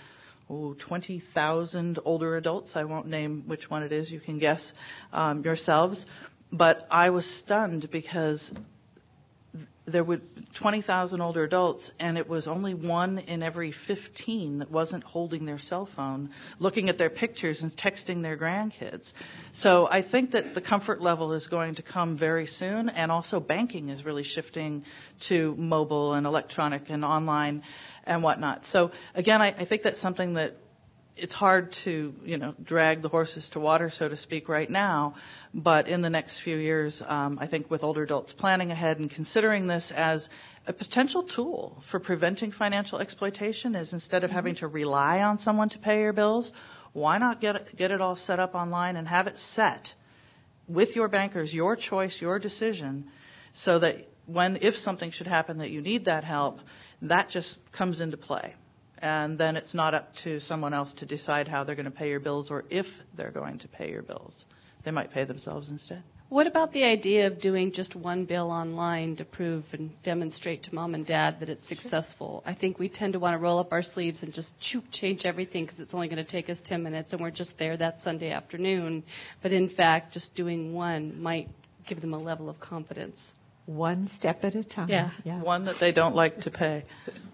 Speaker 3: 20,000 older adults. I won't name which one it is. You can guess yourselves. But I was stunned because there were 20,000 older adults, and it was only 1 in every 15 that wasn't holding their cell phone, looking at their pictures and texting their grandkids. So I think that the comfort level is going to come very soon, and also banking is really shifting to mobile and electronic and online and whatnot. So again, I think that's something that it's hard to, drag the horses to water, so to speak, right now. But in the next few years, I think with older adults planning ahead and considering this as a potential tool for preventing financial exploitation, is instead of having to rely on someone to pay your bills, why not get it all set up online and have it set with your bankers, your choice, your decision, so that if something should happen that you need that help, that just comes into play. And then it's not up to someone else to decide how they're going to pay your bills or if they're going to pay your bills. They might pay themselves instead.
Speaker 1: What about the idea of doing just one bill online to prove and demonstrate to mom and dad that it's successful? I think we tend to want to roll up our sleeves and just change everything because it's only going to take us 10 minutes and we're just there that Sunday afternoon. But in fact, just doing one might give them a level of confidence.
Speaker 2: One step at a time.
Speaker 1: Yeah.
Speaker 3: One that they don't like to pay.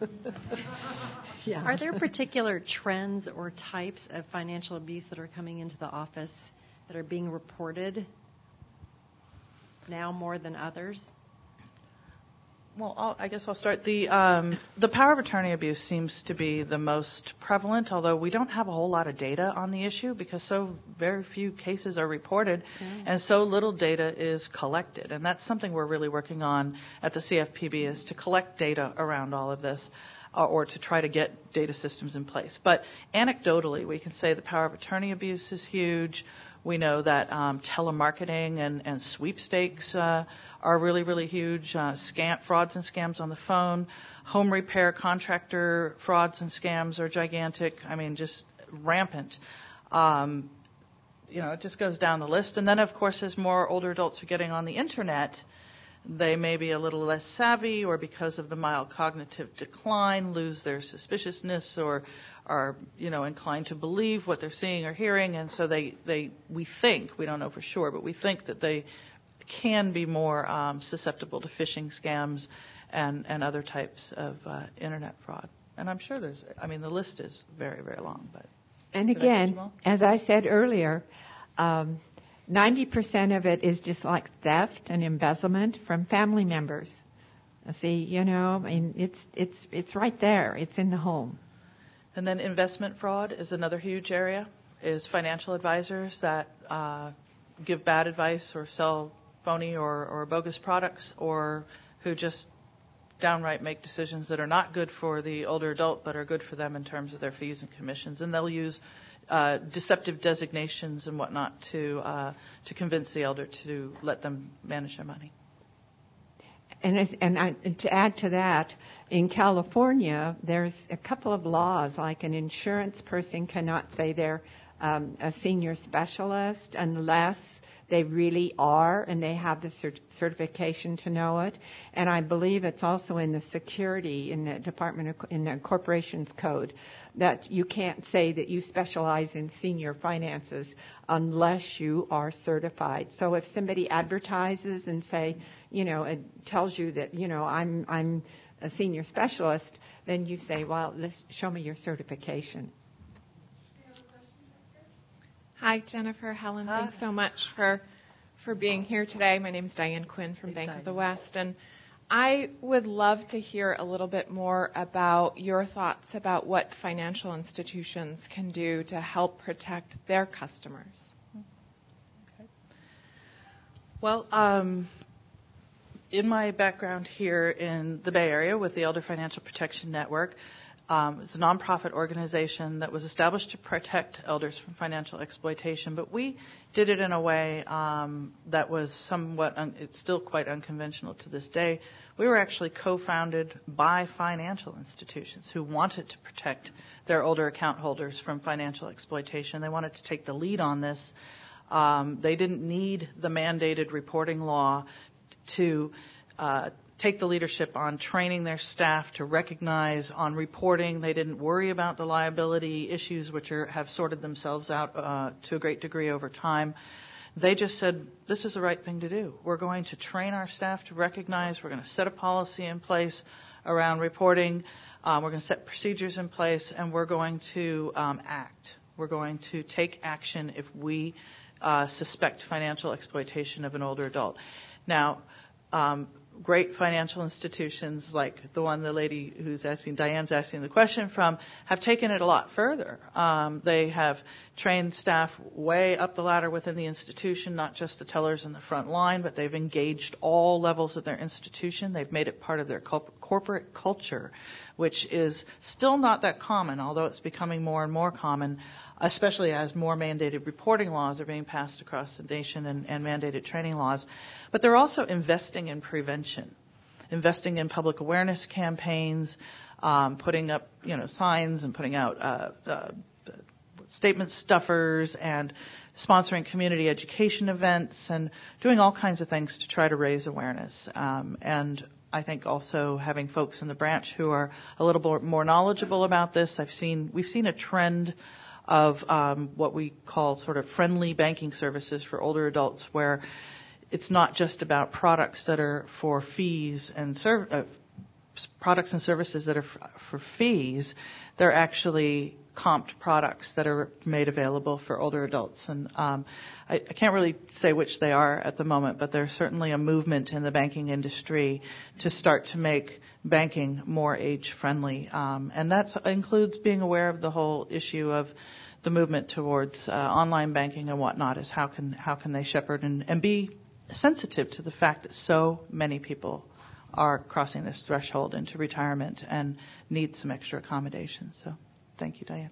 Speaker 2: Yeah.
Speaker 8: Are there particular trends or types of financial abuse that are coming into the office that are being reported now more than others?
Speaker 3: Well, I guess I'll start. The power of attorney abuse seems to be the most prevalent, although we don't have a whole lot of data on the issue because so very few cases are reported and so little data is collected. And that's something we're really working on at the CFPB, is to collect data around all of this, or to try to get data systems in place. But anecdotally, we can say the power of attorney abuse is huge. We know that telemarketing and sweepstakes are really, really huge. Frauds and scams on the phone. Home repair contractor frauds and scams are gigantic. Just rampant. It just goes down the list. And then, of course, as more older adults are getting on the Internet, they may be a little less savvy, or because of the mild cognitive decline, lose their suspiciousness, or are, inclined to believe what they're seeing or hearing. And so we think, we don't know for sure, but we think that they can be more susceptible to phishing scams and other types of internet fraud. And I'm sure the list is very, very long. But
Speaker 2: and again, as I said earlier, 90% of it is just like theft and embezzlement from family members. See, it's right there. It's in the home.
Speaker 3: And then investment fraud is another huge area, is financial advisors that give bad advice or sell phony or bogus products, or who just downright make decisions that are not good for the older adult but are good for them in terms of their fees and commissions. And they'll use deceptive designations and whatnot to convince the elder to let them manage their money.
Speaker 2: And to add to that, in California, there's a couple of laws, like an insurance person cannot say they're a senior specialist unless they really are and they have the certification to know it. And I believe it's also in the security, in the corporation's code, that you can't say that you specialize in senior finances unless you are certified. So if somebody advertises and it tells you that, I'm a senior specialist, then you say, well, show me your certification.
Speaker 9: Hi, Jennifer, Helen. Thanks so much for being here today. My name is Diane Quinn from Bank of the West, and I would love to hear a little bit more about your thoughts about what financial institutions can do to help protect their customers.
Speaker 3: Okay. Well, in my background here in the Bay Area with the Elder Financial Protection Network, it's a nonprofit organization that was established to protect elders from financial exploitation, but we did it in a way that was somewhat, it's still quite unconventional to this day. We were actually co-founded by financial institutions who wanted to protect their older account holders from financial exploitation. They wanted to take the lead on this. They didn't need the mandated reporting law to take the leadership on training their staff to recognize on reporting. They didn't worry about the liability issues, which have sorted themselves out to a great degree over time. They just said, this is the right thing to do. We're going to train our staff to recognize. We're going to set a policy in place around reporting. We're going to set procedures in place, and we're going to act. We're going to take action if we suspect financial exploitation of an older adult. Now, great financial institutions like the one the lady Diane's asking the question from, have taken it a lot further. They have trained staff way up the ladder within the institution, not just the tellers in the front line, but they've engaged all levels of their institution. They've made it part of their corporate culture, which is still not that common, although it's becoming more and more common, especially as more mandated reporting laws are being passed across the nation and mandated training laws. But they're also investing in prevention, investing in public awareness campaigns, putting up, signs and putting out statement stuffers and sponsoring community education events and doing all kinds of things to try to raise awareness. And I think also having folks in the branch who are a little bit more knowledgeable about this. We've seen a trend of what we call sort of friendly banking services for older adults, where it's not just about products that are for fees and products and services that are for fees. They're actually comped products that are made available for older adults. And I can't really say which they are at the moment, but there's certainly a movement in the banking industry to start to make banking more age-friendly. And that includes being aware of the whole issue of the movement towards online banking and whatnot, is how can they shepherd and be sensitive to the fact that so many people are crossing this threshold into retirement and need some extra accommodation. So thank you, Diane.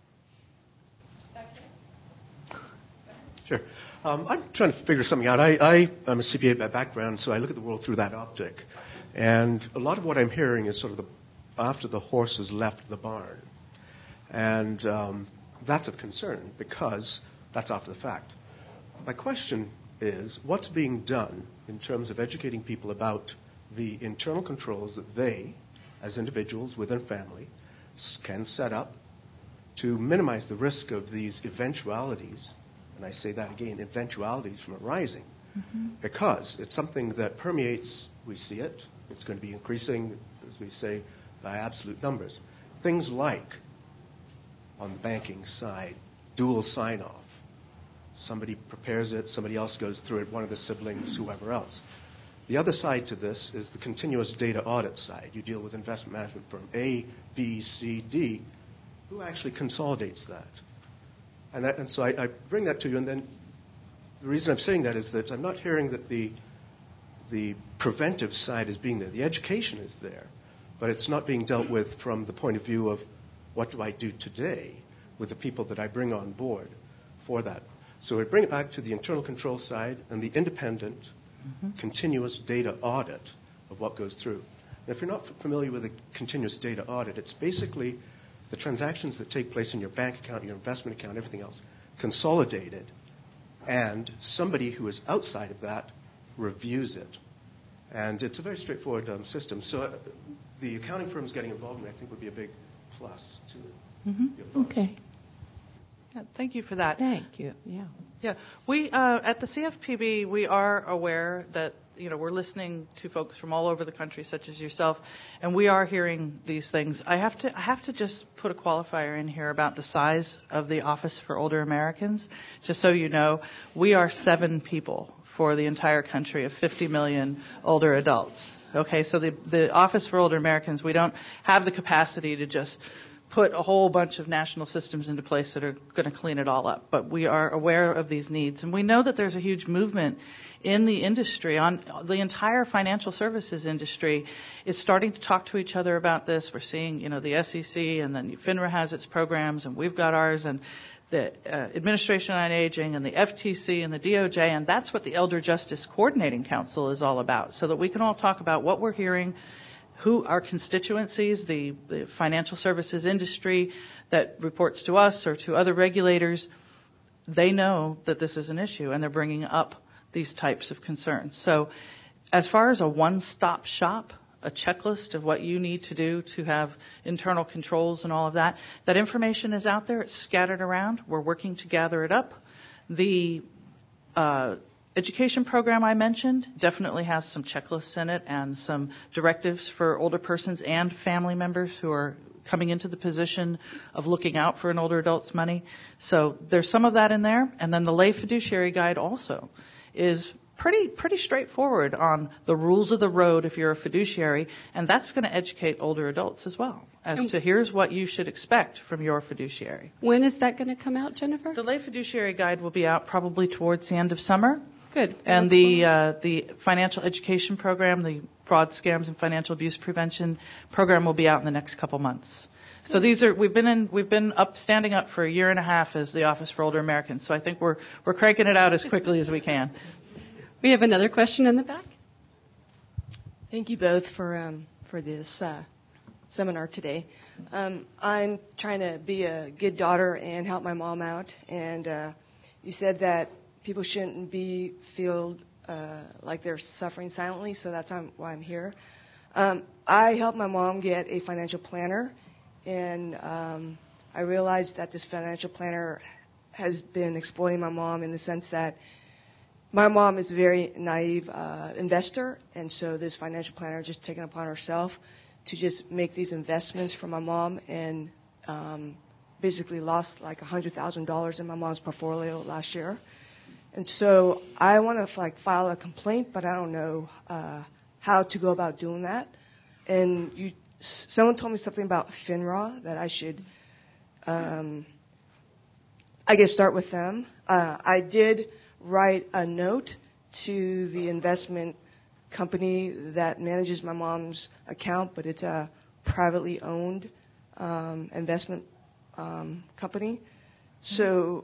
Speaker 10: Sure. I'm trying to figure something out. I'm a CPA by background, so I look at the world through that optic. And a lot of what I'm hearing is sort of after the horse has left the barn. And that's of concern because that's after the fact. My question is, what's being done in terms of educating people about the internal controls that they, as individuals within family, can set up to minimize the risk of these eventualities, and I say that again, eventualities from arising. because it's something that permeates. We see it. It's going to be increasing, as we say, by absolute numbers. Things like, on the banking side, dual sign-off. Somebody prepares it, somebody else goes through it, one of the siblings, whoever else. The other side to this is the continuous data audit side. You deal with investment management firm A, B, C, D. Who actually consolidates that? And so I bring that to you, and then the reason I'm saying that is that I'm not hearing that the preventive side is being there. The education is there, but it's not being dealt with from the point of view of what do I do today with the people that I bring on board for that. So I bring it back to the internal control side and the independent, continuous data audit of what goes through. And if you're not familiar with a continuous data audit, it's basically the transactions that take place in your bank account, your investment account, everything else, consolidated, and somebody who is outside of that reviews it. And it's a very straightforward system. So the accounting firms getting involved in it, I think, would be a big plus to your
Speaker 6: Okay.
Speaker 3: Yeah, thank you for that.
Speaker 6: Thank you.
Speaker 3: Yeah, we at the CFPB, we are aware that we're listening to folks from all over the country, such as yourself, and we are hearing these things. I have to just put a qualifier in here about the size of the Office for Older Americans. Just so you know, we are 7 people for the entire country of 50 million older adults. Okay, so the Office for Older Americans, we don't have the capacity to just put a whole bunch of national systems into place that are going to clean it all up. But we are aware of these needs. And we know that there's a huge movement in the industry. On the entire financial services industry is starting to talk to each other about this. We're seeing, the SEC, and then FINRA has its programs, and we've got ours, and the Administration on Aging, and the FTC, and the DOJ, and that's what the Elder Justice Coordinating Council is all about, so that we can all talk about what we're hearing, who our constituencies, the financial services industry that reports to us or to other regulators, they know that this is an issue, and they're bringing up these types of concerns. So as far as a one-stop shop, a checklist of what you need to do to have internal controls and all of that, that information is out there. It's scattered around. We're working to gather it up. The education program I mentioned definitely has some checklists in it and some directives for older persons and family members who are coming into the position of looking out for an older adult's money. So there's some of that in there. And then the lay fiduciary guide also is pretty straightforward on the rules of the road if you're a fiduciary, and that's going to educate older adults as well as to here's what you should expect from your fiduciary.
Speaker 1: When is that going to come out, Jennifer?
Speaker 3: The lay fiduciary guide will be out probably towards the end of summer.
Speaker 1: Good.
Speaker 3: And the financial education program, the fraud, scams, and financial abuse prevention program will be out in the next couple months. So we've been standing up for a year and a half as the Office for Older Americans. So I think we're cranking it out as quickly as we can.
Speaker 1: We have another question in the back.
Speaker 11: Thank you both for this seminar today. I'm trying to be a good daughter and help my mom out. And you said that people shouldn't feel like they're suffering silently, so that's why I'm here. I helped my mom get a financial planner, and I realized that this financial planner has been exploiting my mom in the sense that my mom is a very naive investor, and so this financial planner just taken upon herself to just make these investments for my mom, and basically lost like $100,000 in my mom's portfolio last year. And so I want to file a complaint, but I don't know how to go about doing that. And someone told me something about FINRA that I should, I guess, start with them. I did write a note to the investment company that manages my mom's account, but it's a privately owned investment company. So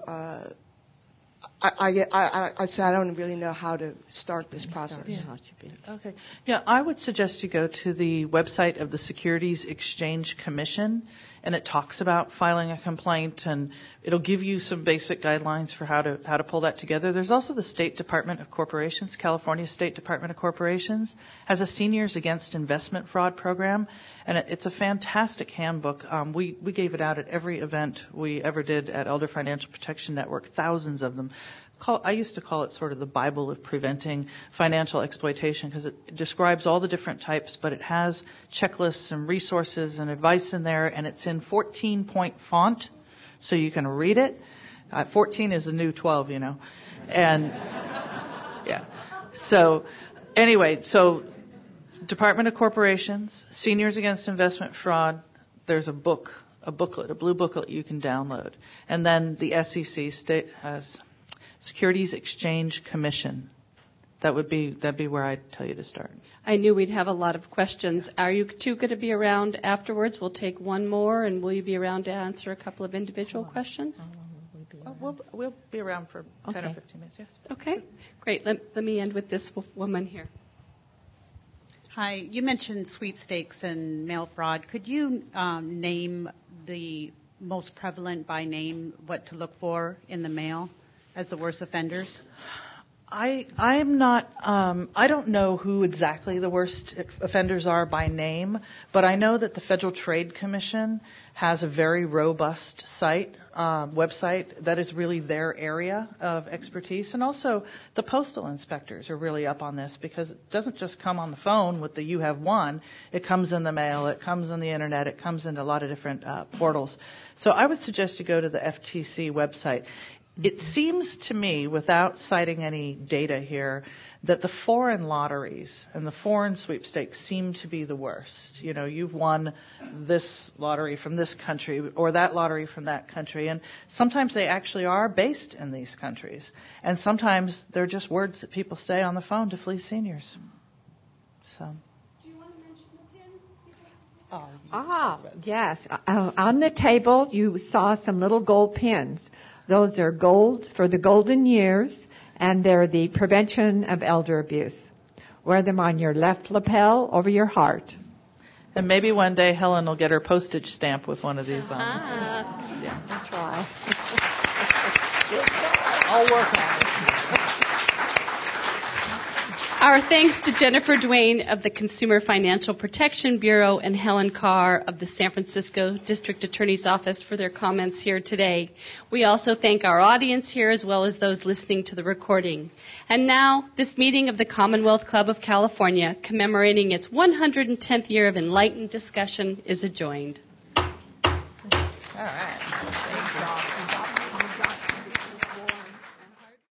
Speaker 11: I said I don't really know how to start this process.
Speaker 3: Okay. Yeah, I would suggest you go to the website of the Securities Exchange Commission, and it talks about filing a complaint, and it'll give you some basic guidelines for how to pull that together. There's also the State Department of Corporations. California State Department of Corporations has a Seniors Against Investment Fraud program, and it's a fantastic handbook. We gave it out at every event we ever did at Elder Financial Protection Network, thousands of them.
Speaker 6: I used to call it sort of the Bible of preventing financial exploitation because it describes all the different types, but it has checklists and resources and advice in there, and it's in 14-point font, so you can read it. 14 is the new 12, you know. And, yeah. So, anyway, so Department of Corporations, Seniors Against Investment Fraud, there's a booklet, a blue booklet you can download. And then the SEC has Securities Exchange Commission. That'd be where I'd tell you to start.
Speaker 1: I knew we'd have a lot of questions. Are you two going to be around afterwards? We'll take one more, and will you be around to answer a couple of individual questions?
Speaker 6: We'll be around for 10 or 15 minutes, yes.
Speaker 1: Okay, great. Let me end with this woman here.
Speaker 12: Hi, you mentioned sweepstakes and mail fraud. Could you name the most prevalent by name, what to look for in the mail as the worst offenders?
Speaker 6: I'm not, I don't know who exactly the worst offenders are by name, but I know that the Federal Trade Commission has a very robust website that is really their area of expertise. And also the postal inspectors are really up on this because it doesn't just come on the phone with the You Have Won. It comes in the mail, it comes on the internet, it comes into a lot of different portals. So I would suggest you go to the FTC website. It seems to me, without citing any data here, that the foreign lotteries and the foreign sweepstakes seem to be the worst. You know, you've won this lottery from this country or that lottery from that country, and sometimes they actually are based in these countries. And sometimes they're just words that people say on the phone to fleece seniors. So.
Speaker 1: Do you want to mention the pin?
Speaker 2: Yes. On the table, you saw some little gold pins. Those are gold for the golden years, and they're the prevention of elder abuse. Wear them on your left lapel over your heart.
Speaker 6: And maybe one day Helen will get her postage stamp with one of these on.
Speaker 2: Yeah, I'll try.
Speaker 6: I'll work on it.
Speaker 1: Our thanks to Jennifer Duane of the Consumer Financial Protection Bureau and Helen Carr of the San Francisco District Attorney's Office for their comments here today. We also thank our audience here as well as those listening to the recording. And now, this meeting of the Commonwealth Club of California, commemorating its 110th year of enlightened discussion, is adjourned.
Speaker 6: All right. Thank you.